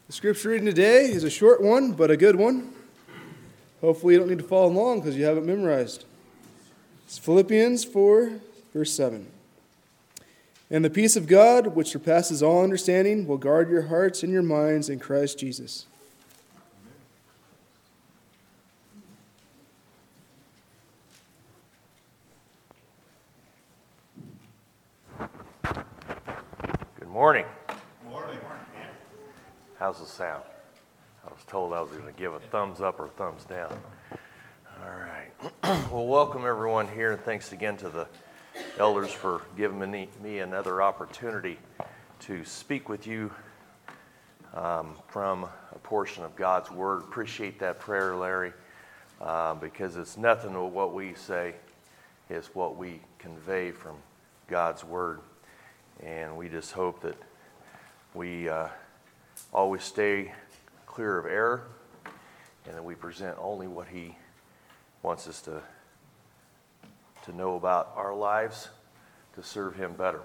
The scripture reading today is a short one, but a good one. Hopefully you don't need to follow along because you have it memorized. It's Philippians 4, verse 7. And the peace of God, which surpasses all understanding, will guard your hearts and your minds in Christ Jesus. Good morning. How's the sound? I was told I was going to give a thumbs up or thumbs down. All right. Well, welcome everyone here, and thanks again to the elders for giving me another opportunity to speak with you from a portion of God's Word. Appreciate that prayer, Larry, because it's nothing of what we say, it's what we convey from God's Word. And we just hope that we always stay clear of error, and that we present only what He wants us to know about our lives to serve Him better.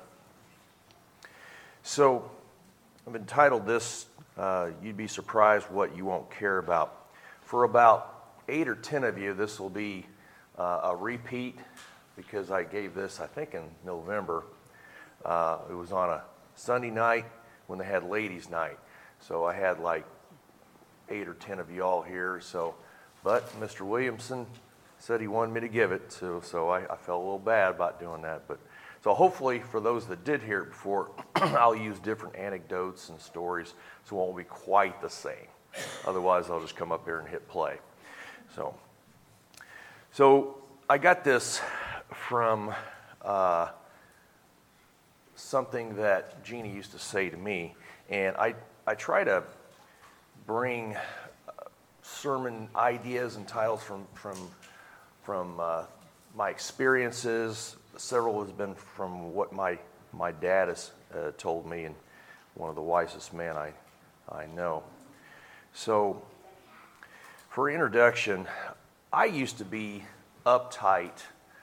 So I've entitled this, You'd Be Surprised What You Won't Care About. For about 8 or 10 of you, this will be a repeat, because I gave this, I think, in November. It was on a Sunday night when they had ladies' night. So I had like 8 or 10 of you all here. But Mr. Williamson said he wanted me to give it, so I felt a little bad about doing that. So hopefully for those that did hear it before, I'll use different anecdotes and stories, so it won't be quite the same. Otherwise, I'll just come up here and hit play. So I got this from something that Jeannie used to say to me, and I try to bring sermon ideas and titles from my experiences. Several has been from what my dad has told me, and one of the wisest men I know. So for introduction, I used to be uptight,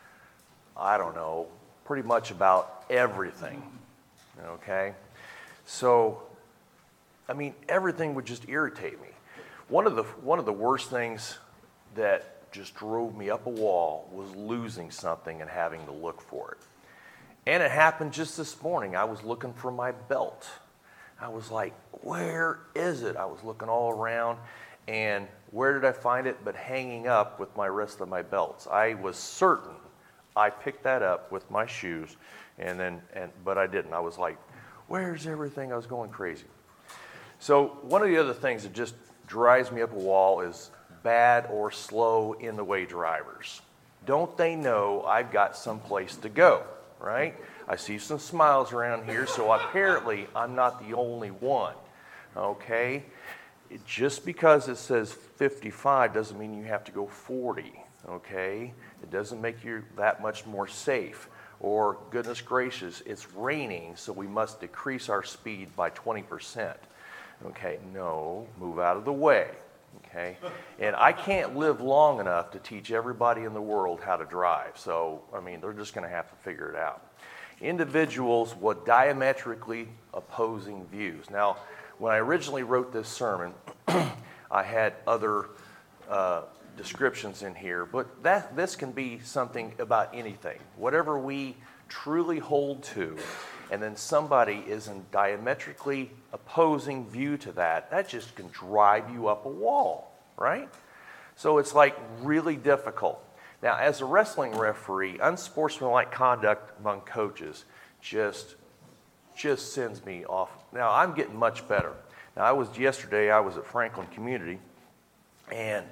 pretty much about everything, okay? So, everything would just irritate me. One of the worst things that just drove me up a wall was losing something and having to look for it. And it happened just this morning. I was looking for my belt. I was like, where is it? I was looking all around, and where did I find it but hanging up with my rest of my belts? I was certain I picked that up with my shoes, but I didn't. I was like, where's everything? I was going crazy. So one of the other things that just drives me up a wall is bad or slow in the way drivers. Don't they know I've got someplace to go, right? I see some smiles around here, so apparently I'm not the only one, okay? Just because it says 55 doesn't mean you have to go 40, okay? It doesn't make you that much more safe. Or, goodness gracious, it's raining, so we must decrease our speed by 20%. Okay, no, move out of the way, okay? And I can't live long enough to teach everybody in the world how to drive. So, they're just going to have to figure it out. Individuals with diametrically opposing views. Now, when I originally wrote this sermon, I had other descriptions in here, but this can be something about anything. Whatever we truly hold to, and then somebody is in diametrically opposing view to that just can drive you up a wall, right? So it's like really difficult. Now, as a wrestling referee, unsportsmanlike conduct among coaches just sends me off. Now, I'm getting much better. Now, yesterday I was at Franklin Community, and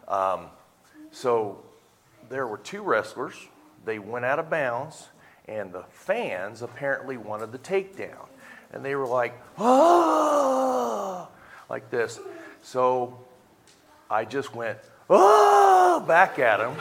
so there were 2 wrestlers. They went out of bounds, and the fans apparently wanted the takedown. And they were like, ah, like this. So I just went, ah, back at them.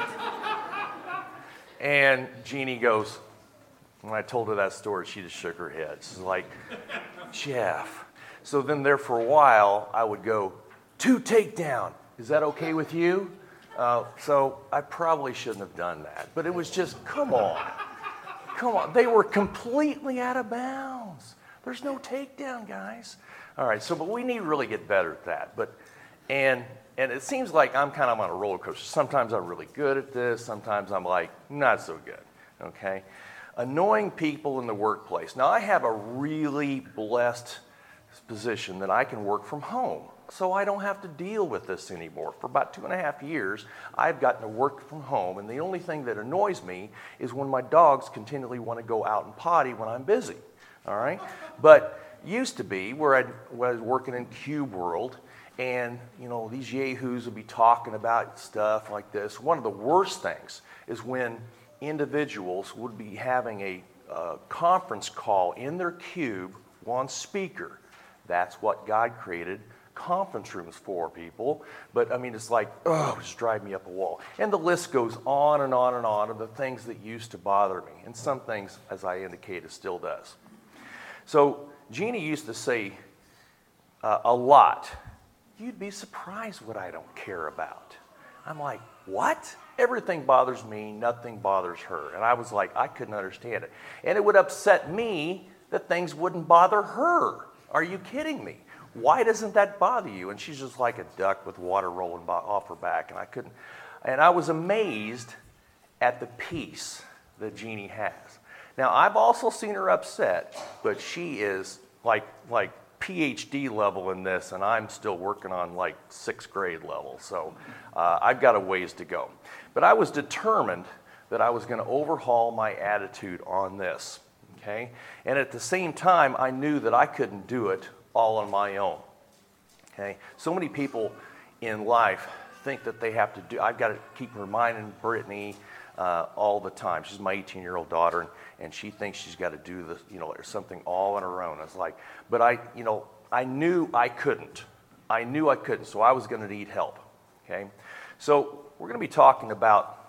And Jeannie goes, when I told her that story, she just shook her head. She's like, Jeff. So then there for a while, I would go, 2 takedown. Is that okay with you? So I probably shouldn't have done that. But it was just, come on. They were completely out of bounds. There's no takedown, guys. All right, so but we need to really get better at that. And it seems like I'm kind of on a roller coaster. Sometimes I'm really good at this. Sometimes I'm like, not so good, okay? Annoying people in the workplace. Now, I have a really blessed position that I can work from home, so I don't have to deal with this anymore. For about 2.5 years, I've gotten to work from home, and the only thing that annoys me is when my dogs continually want to go out and potty when I'm busy, all right? But used to be where I was working in Cube World, and these yahoos would be talking about stuff like this. One of the worst things is when individuals would be having a conference call in their cube on speaker. That's what God created conference rooms for, people. But I mean, it's like, just drive me up a wall. And the list goes on and on and on of the things that used to bother me. And some things, as I indicated, still does. So Jeannie used to say a lot, "You'd be surprised what I don't care about." I'm like, what? Everything bothers me, nothing bothers her. And I was like, I couldn't understand it. And it would upset me that things wouldn't bother her. Are you kidding me? Why doesn't that bother you? And she's just like a duck with water rolling off her back. And I was amazed at the peace that Jeannie has. Now, I've also seen her upset, but she is like PhD level in this, and I'm still working on like 6th grade level. So I've got a ways to go. But I was determined that I was going to overhaul my attitude on this. Okay? And at the same time, I knew that I couldn't do it all on my own. Okay? So many people in life think that they have to do, I've got to keep reminding Brittany all the time. She's my 18-year-old daughter, and she thinks she's got to do this, something all on her own. It's like, but I knew I couldn't. I knew I couldn't, so I was going to need help. Okay? So we're going to be talking about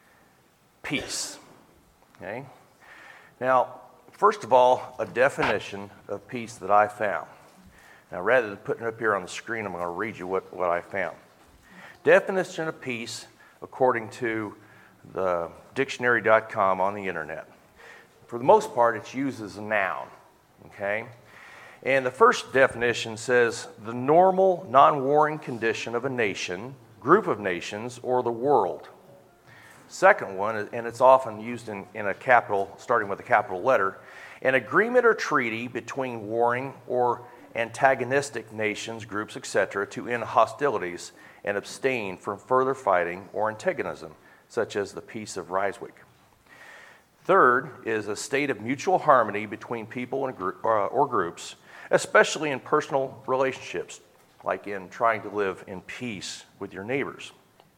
peace. Okay? Now, first of all, a definition of peace that I found. Now, rather than putting it up here on the screen, I'm going to read you what I found. Definition of peace, according to the dictionary.com on the internet. For the most part, it's used as a noun, okay? And the first definition says, the normal, non-warring condition of a nation, group of nations, or the world. Second one, and it's often used in a capital, starting with a capital letter, an agreement or treaty between warring or antagonistic nations, groups, etc., to end hostilities and abstain from further fighting or antagonism, such as the Peace of Ryswick. Third is a state of mutual harmony between people and or groups, especially in personal relationships, like in trying to live in peace with your neighbors.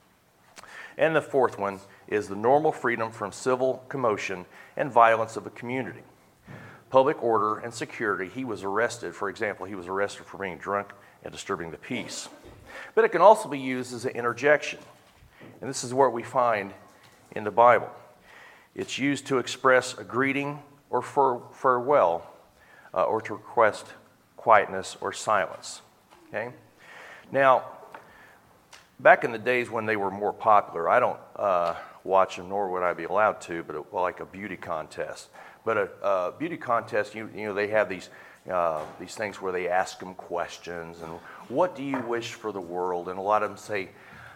And the fourth one is the normal freedom from civil commotion and violence of a community. Public order and security. He was arrested, for example, for being drunk and disturbing the peace. But it can also be used as an interjection. And this is what we find in the Bible. It's used to express a greeting or farewell or to request quietness or silence. Okay? Now, back in the days when they were more popular, I don't watch them, nor would I be allowed to, but like a beauty contest. But a beauty contest, they have these things where they ask them questions and what do you wish for the world? And a lot of them say,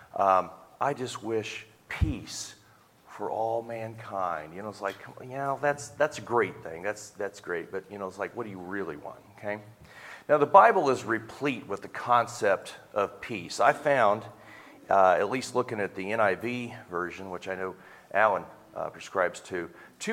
I just wish peace for all mankind. It's like, that's a great thing. That's great. But it's like, what do you really want? Okay. Now the Bible is replete with the concept of peace. I found, at least looking at the NIV version, which I know Alan prescribes to,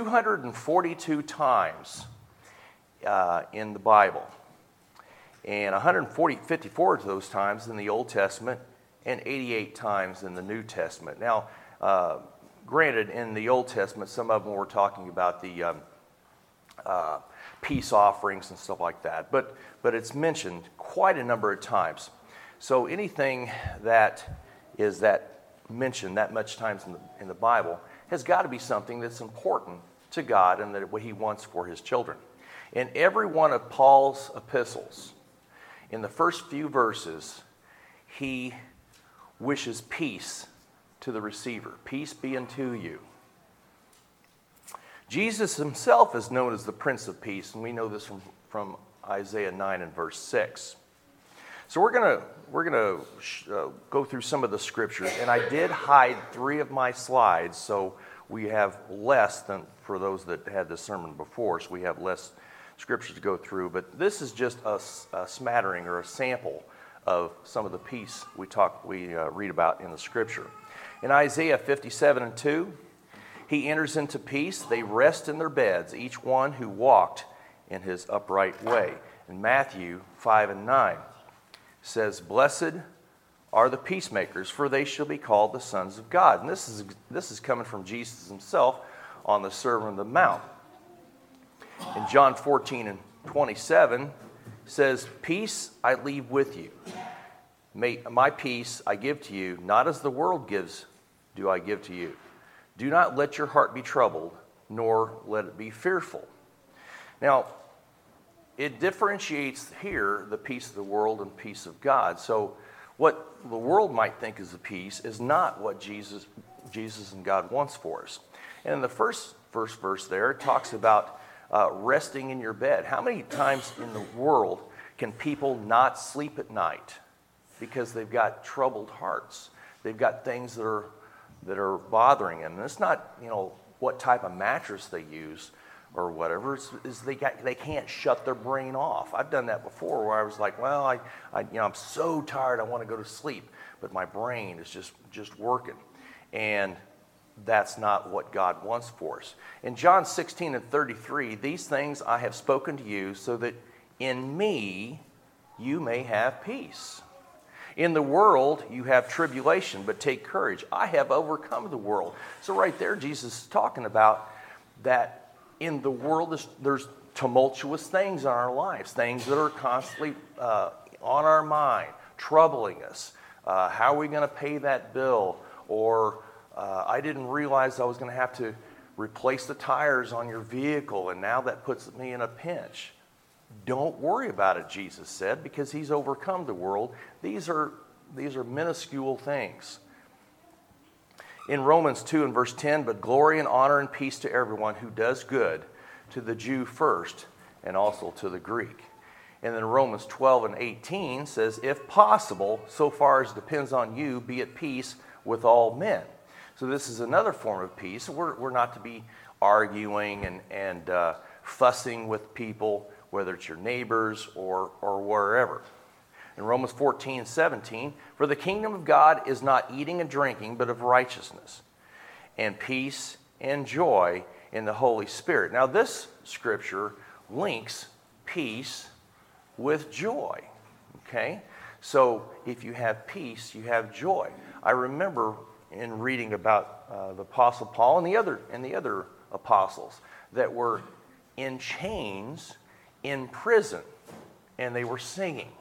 242 times in the Bible, and 54 of those times in the Old Testament, and 88 times in the New Testament. Now, granted, in the Old Testament, some of them were talking about the peace offerings and stuff like that, but it's mentioned quite a number of times. So anything that is mentioned that much times in the Bible has got to be something that's important to God and that what He wants for His children. In every one of Paul's epistles, in the first few verses, he wishes peace to the receiver. Peace be unto you. Jesus Himself is known as the Prince of Peace, and we know this from Isaiah 9 and verse 6. So we're gonna go through some of the scriptures, and I did hide 3 of my slides, so we have less than for those that had the sermon before, so we have less scriptures to go through. But this is just a smattering or a sample of some of the peace we read about in the scripture. In Isaiah 57 and 2, he enters into peace. They rest in their beds, each one who walked in his upright way. In Matthew 5 and 9, says, "Blessed are the peacemakers, for they shall be called the sons of God." And this is coming from Jesus himself on the Sermon on the Mount. In John 14 and 27 says, "Peace I leave with you. My peace I give to you, not as the world gives do I give to you. Do not let your heart be troubled, nor let it be fearful." Now, it differentiates here the peace of the world and peace of God. So what the world might think is a peace is not what Jesus and God wants for us. And in the first verse there, it talks about resting in your bed. How many times in the world can people not sleep at night because they've got troubled hearts? They've got things that are bothering them. And it's not, what type of mattress they use or whatever. Is they can't shut their brain off. I've done that before, where I was like, well, I'm so tired, I want to go to sleep, but my brain is just working, and that's not what God wants for us. In John 16 and 33, "These things I have spoken to you, so that in me you may have peace. In the world you have tribulation, but take courage. I have overcome the world." So right there, Jesus is talking about that in the world there's tumultuous things in our lives, things that are constantly on our mind, troubling us. How are we going to pay that bill? Or I didn't realize I was going to have to replace the tires on your vehicle, and now that puts me in a pinch. Don't worry about it, Jesus said, because he's overcome the world. These are minuscule things. In Romans 2 and verse 10, "But glory and honor and peace to everyone who does good, to the Jew first, and also to the Greek." And then Romans 12 and 18 says, "If possible, so far as depends on you, be at peace with all men." So this is another form of peace. We're not to be arguing and fussing with people, whether it's your neighbors or wherever. In Romans 14 and 17, "For the kingdom of God is not eating and drinking, but of righteousness and peace and joy in the Holy Spirit." Now this scripture links peace with joy. Okay? So if you have peace, you have joy. I remember in reading about the Apostle Paul and the other apostles that were in chains in prison, and they were singing.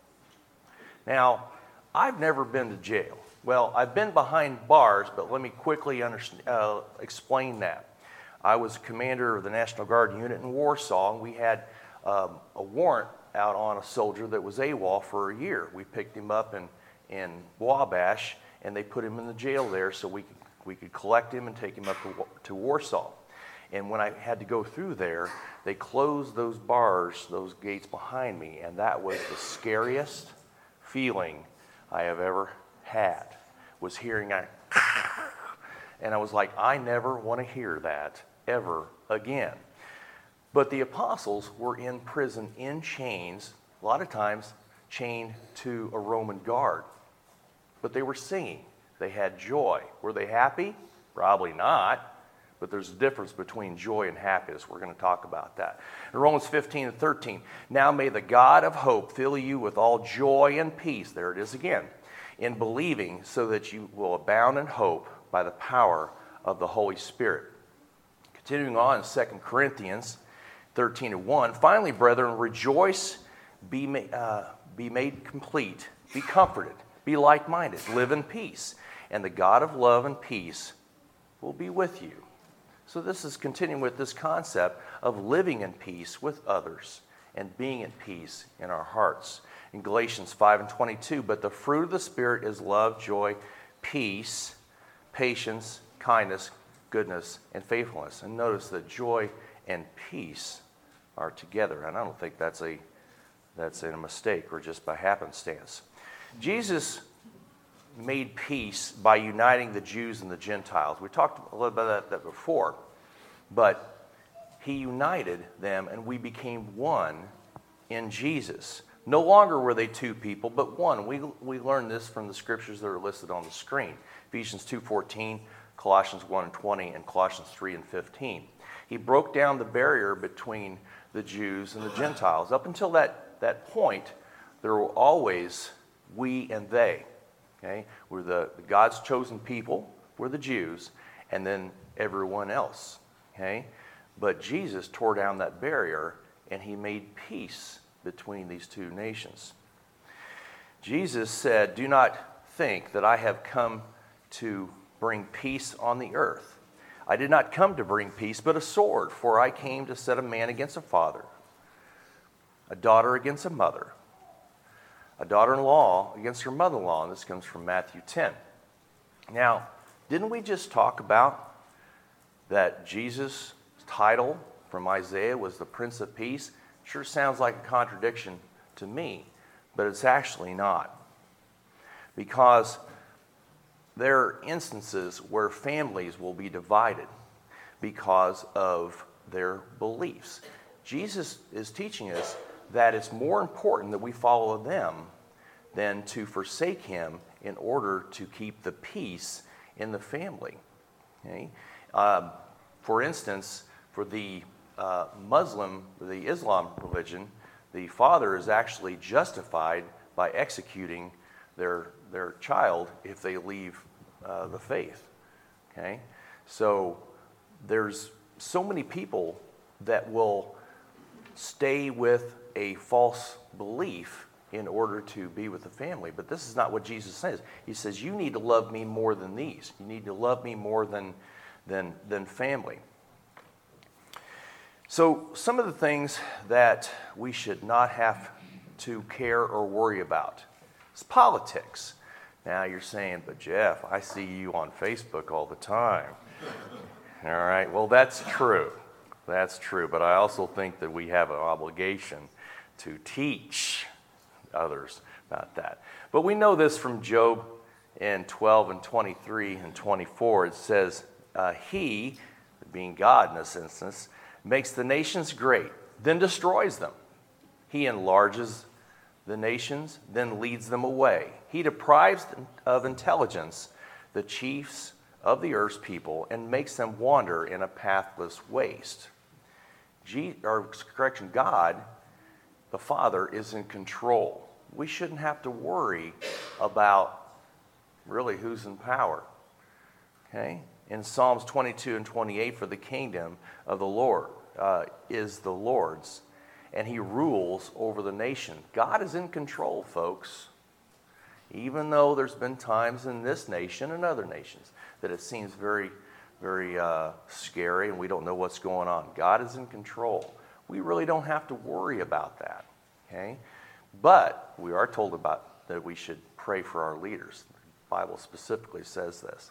Now, I've never been to jail. Well, I've been behind bars, but let me quickly explain that. I was commander of the National Guard unit in Warsaw, and we had a warrant out on a soldier that was AWOL for a year. We picked him up in Wabash, and they put him in the jail there so we could collect him and take him up to Warsaw. And when I had to go through there, they closed those bars, those gates behind me, and that was the scariest feeling I have ever had, was hearing and I was like, I never want to hear that ever again. But the apostles were in prison in chains, a lot of times chained to a Roman guard. But they were singing. They had joy. Were they happy? Probably not. But there's a difference between joy and happiness. We're going to talk about that. In Romans 15 and 13, "Now may the God of hope fill you with all joy and peace," there it is again, "in believing, so that you will abound in hope by the power of the Holy Spirit." Continuing on in 2 Corinthians 13 and 1, "Finally, brethren, rejoice, be made complete, be comforted, be like-minded, live in peace, and the God of love and peace will be with you." So this is continuing with this concept of living in peace with others and being at peace in our hearts. In Galatians 5 and 22, "But the fruit of the Spirit is love, joy, peace, patience, kindness, goodness, and faithfulness." And notice that joy and peace are together. And I don't think that's a mistake or just by happenstance. Jesus made peace by uniting the Jews and the Gentiles. We talked a little about that before, but he united them and we became one in Jesus. No longer were they two people, but one. We learned this from the scriptures that are listed on the screen. Ephesians 2:14, Colossians 1:20, and Colossians 3:15. He broke down the barrier between the Jews and the Gentiles. Up until that point, there were always we and they. Okay? We're the God's chosen people, we're the Jews, and then everyone else. Okay? But Jesus tore down that barrier and he made peace between these two nations. Jesus said, "Do not think that I have come to bring peace on the earth. I did not come to bring peace, but a sword, for I came to set a man against a father, a daughter against a mother, a daughter-in-law against her mother-in-law." And this comes from Matthew 10. Now, didn't we just talk about that Jesus' title from Isaiah was the Prince of Peace? Sure sounds like a contradiction to me, but it's actually not. Because there are instances where families will be divided because of their beliefs. Jesus is teaching us that it's more important that we follow them than to forsake him in order to keep the peace in the family. Okay? For instance, for the Islam religion, the father is actually justified by executing their child if they leave the faith. Okay? So there's so many people that will stay with a false belief in order to be with the family. But this is not what Jesus says. He says, you need to love me more than these. You need to love me more than family. So some of the things that we should not have to care or worry about is politics. Now you're saying, but Jeff, I see you on Facebook all the time. All right, well, that's true. That's true, but I also think that we have an obligation to teach others about that. But we know this from Job in 12 and 23 and 24. It says, he, being God in this instance, makes the nations great, then destroys them. He enlarges the nations, then leads them away. He deprives of intelligence the chiefs of the earth's people and makes them wander in a pathless waste. God, the Father, is in control. We shouldn't have to worry about really who's in power. Okay? In Psalms 22 and 28, for the kingdom of the Lord is the Lord's, and he rules over the nation. God is in control, folks. Even though there's been times in this nation and other nations that it seems very, very scary and we don't know what's going on. God is in control. We really don't have to worry about that. Okay? But we are told about that we should pray for our leaders. The Bible specifically says this.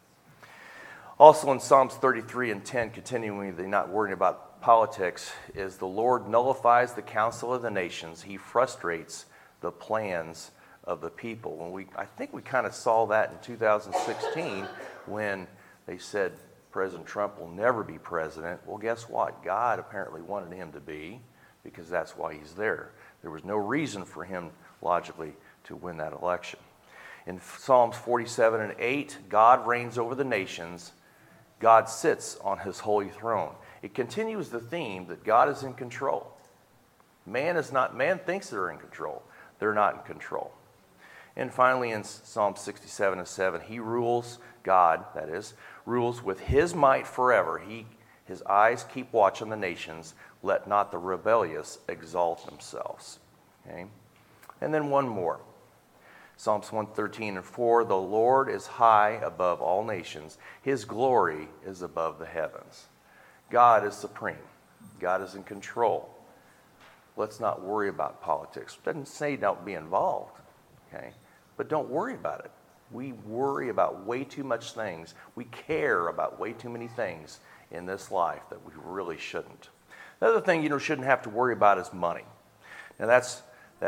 Also in Psalms 33 and 10, continuing the not worrying about politics, is the Lord nullifies the counsel of the nations. He frustrates the plans of the people. And I think we kind of saw that in 2016 when they said President Trump will never be president. Well, guess what? God apparently wanted him to be, because that's why he's there. There was no reason for him logically to win that election. In Psalms 47 and 8, God reigns over the nations. God sits on his holy throne. It continues the theme that God is in control. Man thinks they're in control. They're not in control. And finally in Psalm 67 and 7, he rules, God, that is, rules with his might forever. His eyes keep watch on the nations. Let not the rebellious exalt themselves. Okay? And then one more. Psalms 113 and 4, the Lord is high above all nations. His glory is above the heavens. God is supreme. God is in control. Let's not worry about politics. It doesn't say don't be involved, okay? But don't worry about it. We worry about way too much things. We care about way too many things in this life that we really shouldn't. Another thing you shouldn't have to worry about is money. Now that's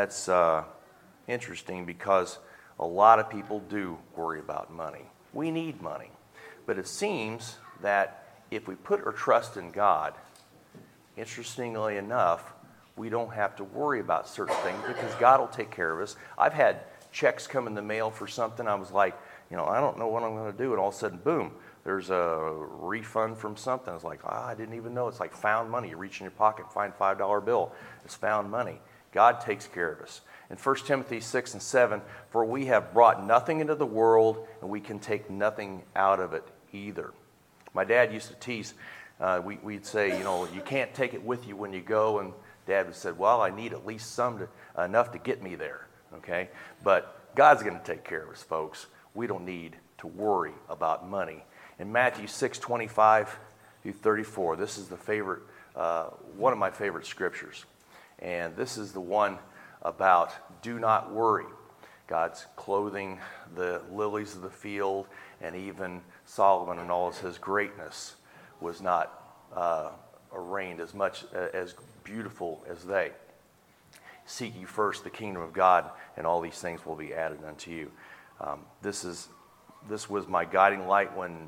interesting because a lot of people do worry about money. We need money. But it seems that if we put our trust in God, interestingly enough, we don't have to worry about certain things because God will take care of us. I've had checks come in the mail for something. I was like, I don't know what I'm going to do. And all of a sudden, boom, there's a refund from something. I was like, I didn't even know. It's like found money. You reach in your pocket, find a $5 bill. It's found money. God takes care of us. In 1 Timothy 6 and 7, for we have brought nothing into the world, and we can take nothing out of it either. My dad used to tease. We'd say, you can't take it with you when you go. And Dad would say, well, I need at least enough to get me there. Okay? But God's going to take care of us, folks. We don't need to worry about money. In Matthew 6:25 through 34, this is one of my favorite scriptures. And this is the one about do not worry. God's clothing the lilies of the field, and even Solomon in all of his greatness was not arrayed as much as beautiful as they. Seek ye first the kingdom of God, and all these things will be added unto you. This was my guiding light when,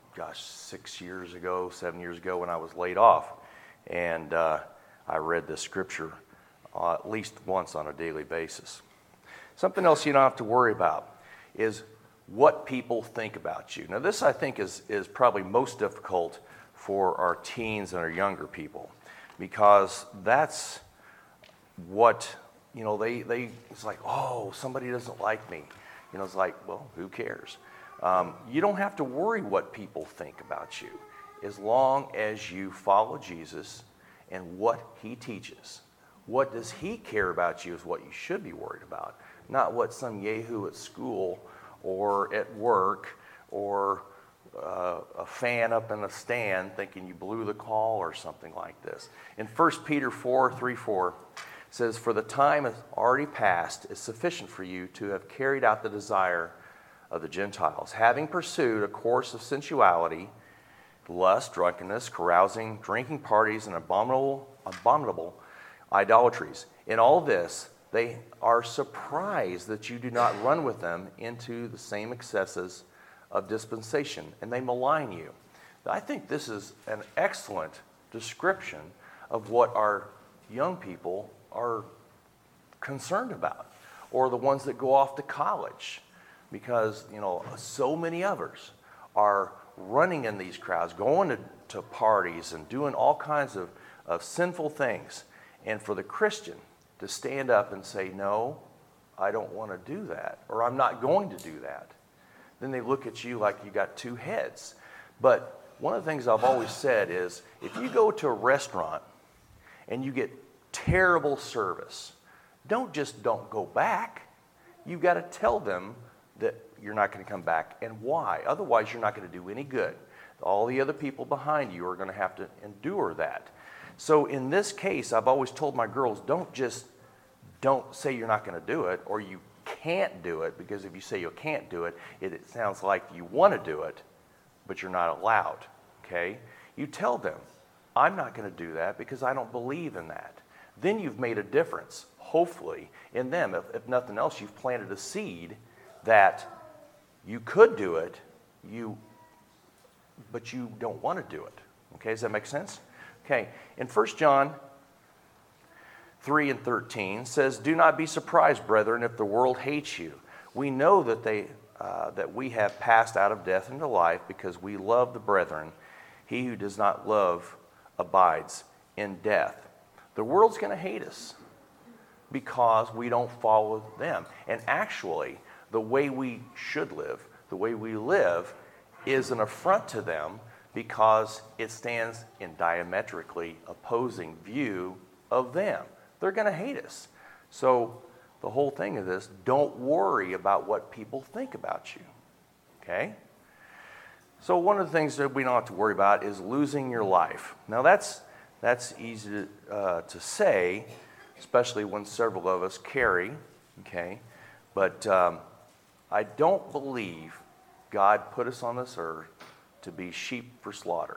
7 years ago when I was laid off. And I read this scripture at least once on a daily basis. Something else you don't have to worry about is what people think about you. Now this, I think, is probably most difficult for our teens and our younger people, because that's what, it's like, oh, somebody doesn't like me. It's like, well, who cares? You don't have to worry what people think about you as long as you follow Jesus and what he teaches. What does he care about you is what you should be worried about, not what some yahoo at school or at work or a fan up in a stand thinking you blew the call or something like this. In 1 Peter 4:3-4 says, for the time is already past is sufficient for you to have carried out the desire of the Gentiles, having pursued a course of sensuality, lust, drunkenness, carousing, drinking parties, and abominable idolatries. In all this, they are surprised that you do not run with them into the same excesses of dispensation, and they malign you. I think this is an excellent description of what our young people are concerned about, or the ones that go off to college, because so many others are running in these crowds, going to parties and doing all kinds of sinful things. And for the Christian to stand up and say, no, I don't want to do that, or I'm not going to do that, then they look at you like you got two heads. But one of the things I've always said is, if you go to a restaurant and you get terrible service, don't go back. You've got to tell them that you're not going to come back and why. Otherwise, you're not going to do any good. All the other people behind you are going to have to endure that. So in this case, I've always told my girls, don't say you're not going to do it, or you can't do it, because if you say you can't do it, it sounds like you want to do it, but you're not allowed, okay? You tell them, I'm not going to do that because I don't believe in that. Then you've made a difference, hopefully, in them. If nothing else, you've planted a seed that you could do it, but you don't want to do it. Okay, does that make sense? Okay, in 1 John 3:13 says, do not be surprised, brethren, if the world hates you. We know that we have passed out of death into life because we love the brethren. He who does not love abides in death. The world's going to hate us because we don't follow them. And actually, the way we should live, the way we live, is an affront to them because it stands in diametrically opposing view of them. They're going to hate us. So the whole thing of this, don't worry about what people think about you. Okay? So one of the things that we don't have to worry about is losing your life. Now that's easy to say, especially when several of us carry. Okay? But I don't believe God put us on this earth to be sheep for slaughter.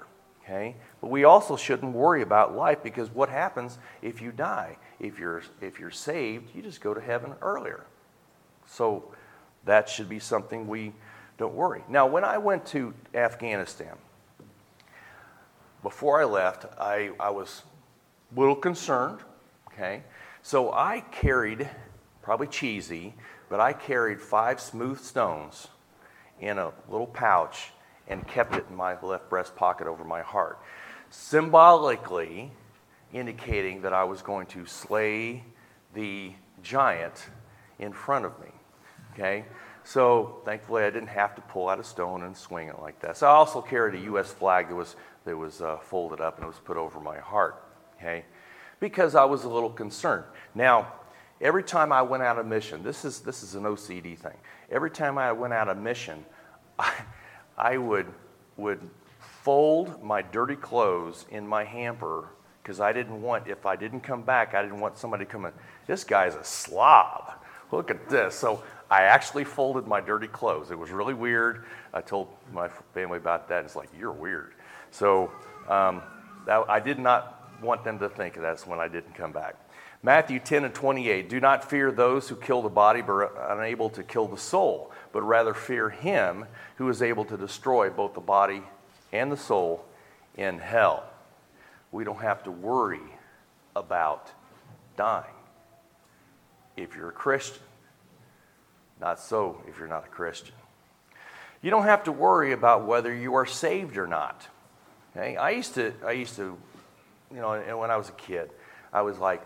Okay? But we also shouldn't worry about life, because what happens if you die? If you're saved, you just go to heaven earlier. So that should be something we don't worry. Now, when I went to Afghanistan, before I left, I was a little concerned. Okay? So I carried, probably cheesy, but I carried 5 smooth stones in a little pouch and kept it in my left breast pocket over my heart, symbolically indicating that I was going to slay the giant in front of me. Okay? So thankfully I didn't have to pull out a stone and swing it like that. So I also carried a U.S. flag that was folded up and it was put over my heart. Okay? Because I was a little concerned. Now, every time I went out on mission, this is an OCD thing. Every time I went out on mission, I would fold my dirty clothes in my hamper, because I didn't want, if I didn't come back, I didn't want somebody to come in. This guy's a slob. Look at this. So I actually folded my dirty clothes. It was really weird. I told my family about that. And it's like, you're weird. So I did not want them to think that's when I didn't come back. Matthew 10:28, do not fear those who kill the body but are unable to kill the soul, but rather fear him who is able to destroy both the body and the soul in hell. We don't have to worry about dying if you're a Christian. Not so if you're not a Christian. You don't have to worry about whether you are saved or not. Okay? I used to, and when I was a kid, I was like,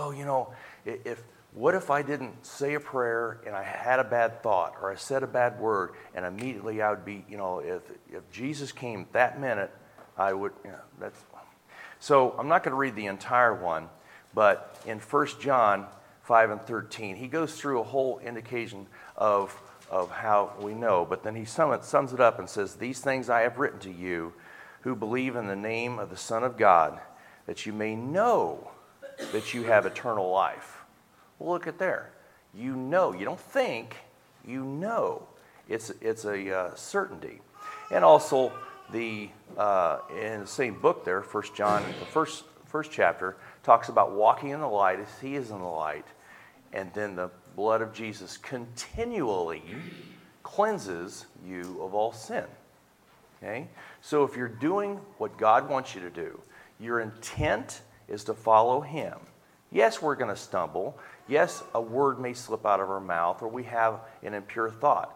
what if I didn't say a prayer and I had a bad thought or I said a bad word, and immediately I would be, if Jesus came that minute, I would, So I'm not going to read the entire one, but in 1 John 5:13, he goes through a whole indication of how we know, but then he sums it up and says, these things I have written to you who believe in the name of the Son of God, that you may know that you have eternal life. Well, look at there. You know. You don't think. You know. It's a certainty. And also, in the same book there, 1 John, the first chapter, talks about walking in the light as he is in the light. And then the blood of Jesus continually cleanses you of all sin. Okay? So if you're doing what God wants you to do, your intent is to follow him. Yes, we're going to stumble. Yes, a word may slip out of our mouth, or we have an impure thought,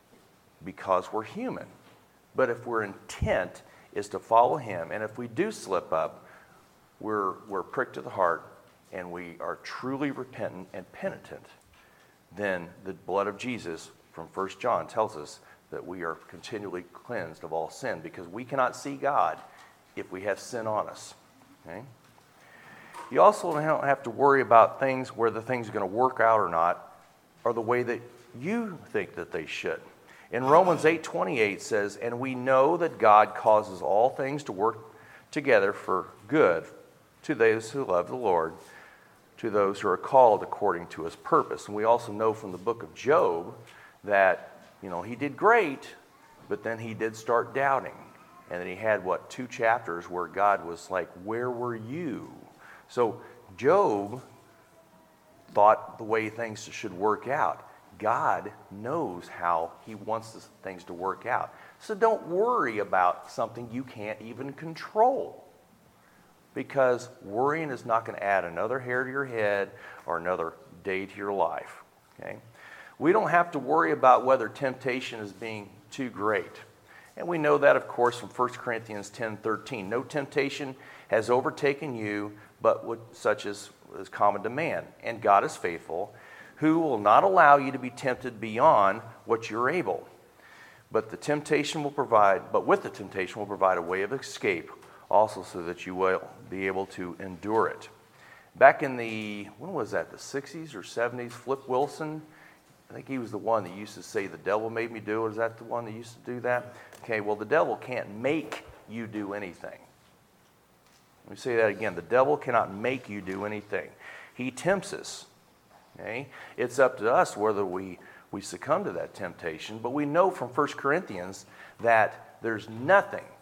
because we're human. But if our intent is to follow him, and if we do slip up, we're pricked to the heart, and we are truly repentant and penitent, then the blood of Jesus from 1 John tells us that we are continually cleansed of all sin, because we cannot see God if we have sin on us. Okay? You also don't have to worry about things, whether things are going to work out or not, or the way that you think that they should. In Romans 8:28 says, and we know that God causes all things to work together for good to those who love the Lord, to those who are called according to his purpose. And we also know from the book of Job that, he did great, but then he did start doubting. And then he had, 2 chapters where God was like, where were you? So Job thought the way things should work out. God knows how he wants things to work out. So don't worry about something you can't even control, because worrying is not going to add another hair to your head or another day to your life. Okay? We don't have to worry about whether temptation is being too great. And we know that, of course, from 1 Corinthians 10:13. No temptation has overtaken you, but such as is common to man. And God is faithful, who will not allow you to be tempted beyond what you're able. But with the temptation will provide a way of escape, also so that you will be able to endure it. Back in the 60s or 70s, Flip Wilson, I think he was the one that used to say, the devil made me do it. Is that the one that used to do that? Okay, well, the devil can't make you do anything. Let me say that again. The devil cannot make you do anything. He tempts us. Okay? It's up to us whether we succumb to that temptation. But we know from 1 Corinthians that there's nothing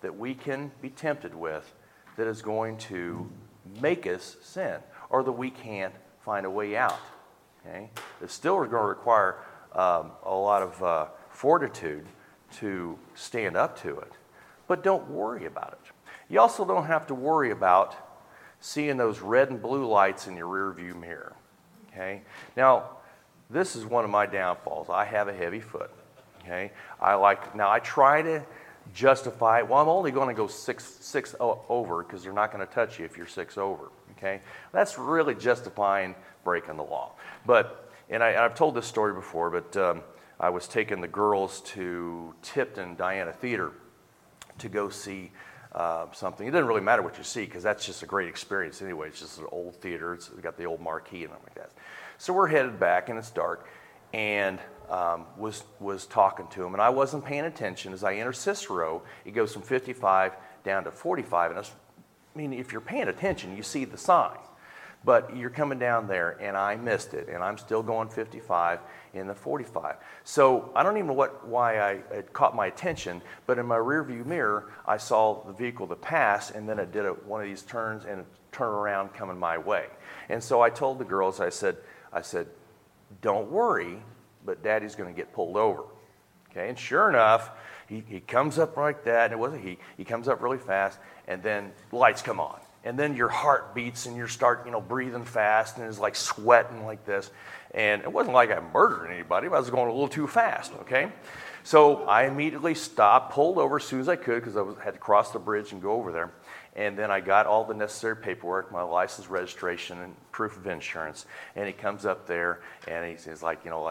that we can be tempted with that is going to make us sin, or that we can't find a way out. Okay? It's still going to require a lot of fortitude to stand up to it. But don't worry about it. You also don't have to worry about seeing those red and blue lights in your rear view mirror. Okay? Now, this is one of my downfalls. I have a heavy foot. Okay? I try to justify it. Well, I'm only going to go six over because they're not going to touch you if you're 6 over. Okay? That's really justifying breaking the law. I've told this story before, but I was taking the girls to Tipton Diana Theater to go see something. It doesn't really matter what you see because that's just a great experience anyway. It's just an old theater. It's got the old marquee and everything like that. So we're headed back and it's dark, and was talking to him, and I wasn't paying attention. As I enter Cicero, it goes from 55 down to 45, and if you're paying attention, you see the sign. But you're coming down there, and I missed it, and I'm still going 55 in the 45. So I don't even know why it caught my attention, but in my rearview mirror, I saw the vehicle that passed, and then it did one of these turns and it turned around coming my way. And so I told the girls, I said, don't worry, but Daddy's going to get pulled over. Okay, and sure enough, he comes up like that, and it wasn't he comes up really fast, and then lights come on. And then your heart beats and you start, breathing fast, and it's like sweating like this. And it wasn't like I murdered anybody, but I was going a little too fast, okay? So I immediately stopped, pulled over as soon as I could because I had to cross the bridge and go over there. And then I got all the necessary paperwork, my license, registration, and proof of insurance. And he comes up there and he says,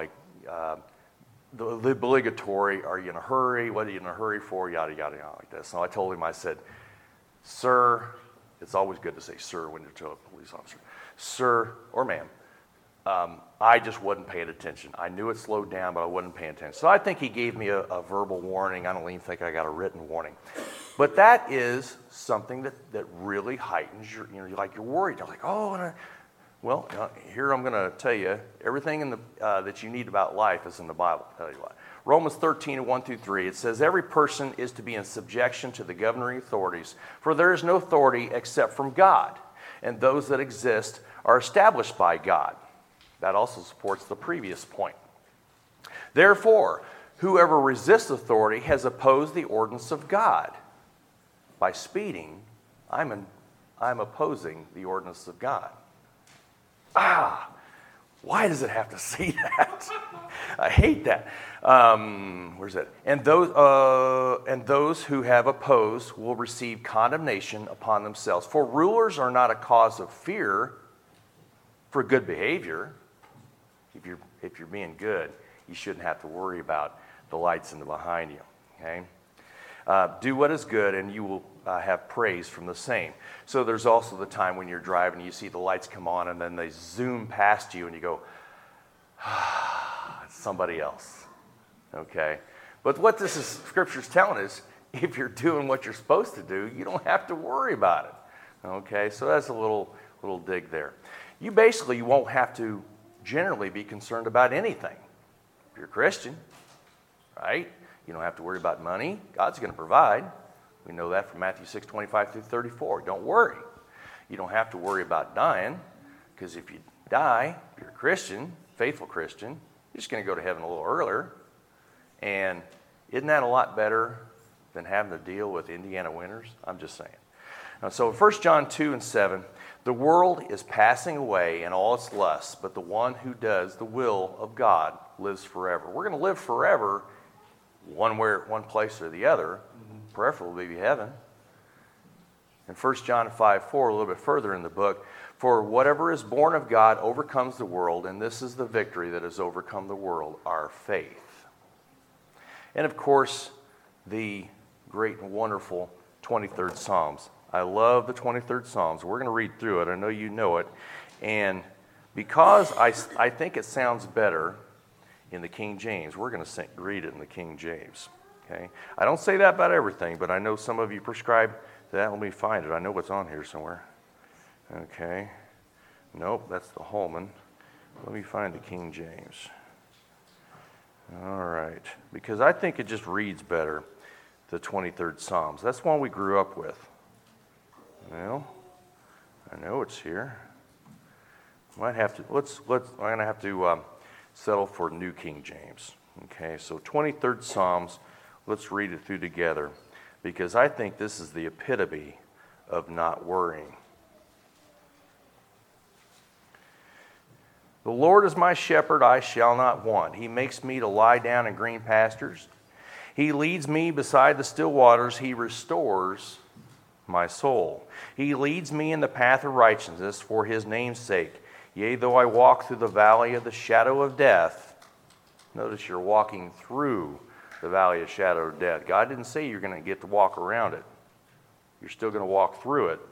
the obligatory, are you in a hurry? What are you in a hurry for? Yada, yada, yada, like this. So I told him, I said, sir, it's always good to say sir when you're to a police officer. Sir or ma'am, I just wasn't paying attention. I knew it slowed down, but I wasn't paying attention. So I think he gave me a verbal warning. I don't even think I got a written warning. But that is something that really heightens your worried. You're like, here I'm going to tell you, everything that you need about life is in the Bible. I'll tell you what. Romans 13, 1 through 3, it says, every person is to be in subjection to the governing authorities, for there is no authority except from God, and those that exist are established by God. That also supports the previous point. Therefore, whoever resists authority has opposed the ordinance of God. By speeding, I'm opposing the ordinance of God. Why does it have to say that? I hate that. Where's that? And those who have opposed will receive condemnation upon themselves. For rulers are not a cause of fear for good behavior. If you're being good, you shouldn't have to worry about the lights in the behind you. Okay. Do what is good, and you will have praise from the same. So there's also the time when you're driving, you see the lights come on, and then they zoom past you, and you go, it's somebody else. Okay? But what this Scripture's telling us, if you're doing what you're supposed to do, you don't have to worry about it. Okay? So that's a little dig there. You won't have to generally be concerned about anything. If you're a Christian, right? You don't have to worry about money. God's going to provide. We know that from Matthew 6, 25 through 34. Don't worry. You don't have to worry about dying, because if you die, if you're a Christian, faithful Christian, you're just going to go to heaven a little earlier. And isn't that a lot better than having to deal with Indiana winters? I'm just saying. So 1 John 2 and 7, the world is passing away and all its lusts, but the one who does the will of God lives forever. We're going to live forever one place or the other, preferably be heaven. In 1 John 5:4, a little bit further in the book, for whatever is born of God overcomes the world, and this is the victory that has overcome the world, our faith. And of course, the great and wonderful 23rd Psalms. I love the 23rd Psalms. We're going to read through it. I know you know it. And because I think it sounds better in the King James, we're going to read it in the King James. Okay? I don't say that about everything, but I know some of you prescribe that. Let me find it. I know what's on here somewhere. Okay. Nope, that's the Holman. Let me find the King James. All right. Because I think it just reads better the 23rd Psalms. That's one we grew up with. Well, I know it's here. Might have to. I'm gonna have to settle for New King James. Okay, so 23rd Psalms. Let's read it through together, because I think this is the epitome of not worrying. The Lord is my shepherd, I shall not want. He makes me to lie down in green pastures. He leads me beside the still waters. He restores my soul. He leads me in the path of righteousness for his name's sake. Yea, though I walk through the valley of the shadow of death. Notice you're walking through the valley of shadow of death. God didn't say you're going to get to walk around it. You're still going to walk through it.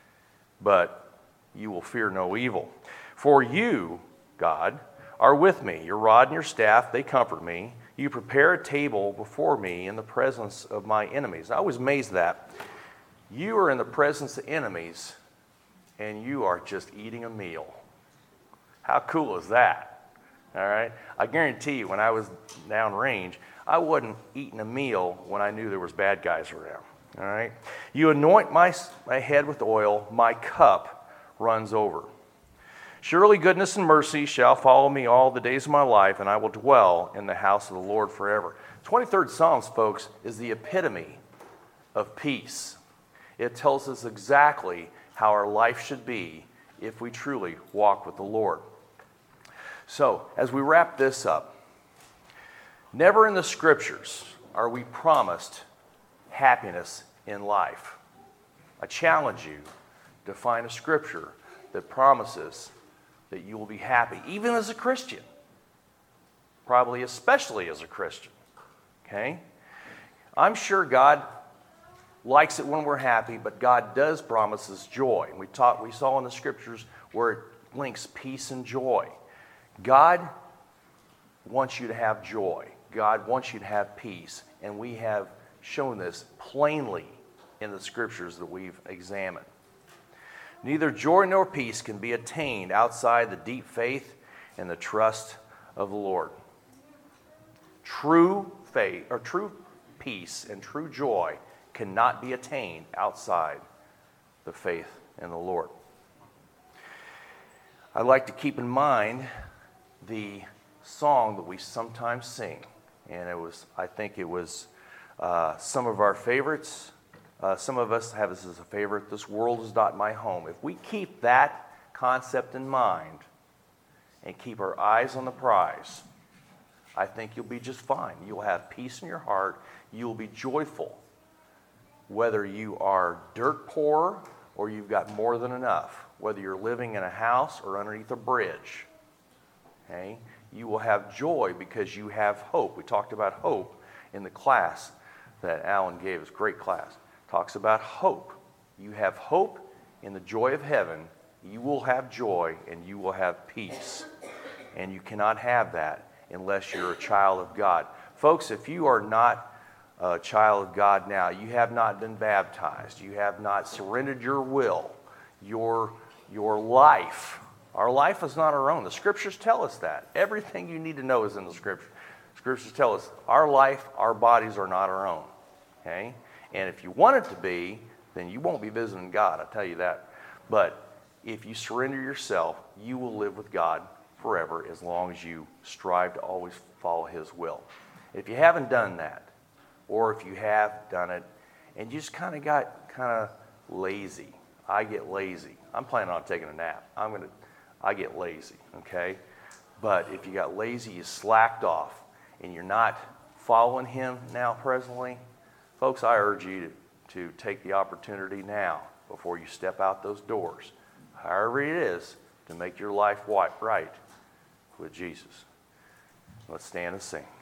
But you will fear no evil. For you, God, are with me. Your rod and your staff, they comfort me. You prepare a table before me in the presence of my enemies. I was amazed that you are in the presence of enemies and you are just eating a meal. How cool is that? All right? I guarantee you, when I was downrange, I wasn't eating a meal when I knew there was bad guys around. All right? You anoint my head with oil, my cup runs over. Surely goodness and mercy shall follow me all the days of my life, and I will dwell in the house of the Lord forever. 23rd Psalms, folks, is the epitome of peace. It tells us exactly how our life should be if we truly walk with the Lord. So, as we wrap this up, never in the Scriptures are we promised happiness in life. I challenge you to find a Scripture that promises that you will be happy, even as a Christian. Probably especially as a Christian. Okay? I'm sure God likes it when we're happy, but God does promise us joy. And we saw in the Scriptures where it links peace and joy. God wants you to have joy. God wants you to have peace. And we have shown this plainly in the Scriptures that we've examined. Neither joy nor peace can be attained outside the deep faith and the trust of the Lord. True faith, or true peace and true joy cannot be attained outside the faith in the Lord. I'd like to keep in mind the song that we sometimes sing, and I think it was some of our favorites. Some of us have this as a favorite. This world is not my home. If we keep that concept in mind and keep our eyes on the prize, I think you'll be just fine. You'll have peace in your heart. You'll be joyful. Whether you are dirt poor or you've got more than enough, whether you're living in a house or underneath a bridge, okay, you will have joy because you have hope. We talked about hope in the class that Alan gave us. Great class. Talks about hope. You have hope in the joy of heaven. You will have joy and you will have peace. And you cannot have that unless you're a child of God. Folks, if you are not a child of God now, you have not been baptized. You have not surrendered your will, your life. Our life is not our own. The Scriptures tell us that. Everything you need to know is in the Scriptures. Scriptures tell us our life, our bodies are not our own. Okay? And if you want it to be, then you won't be visiting God, I'll tell you that. But if you surrender yourself, you will live with God forever as long as you strive to always follow His will. If you haven't done that, or if you have done it, and you just kind of got lazy. I get lazy. I'm planning on taking a nap. I get lazy, okay? But if you got lazy, you slacked off, and you're not following Him now presently, folks, I urge you to take the opportunity now before you step out those doors, however it is, to make your life right with Jesus. Let's stand and sing.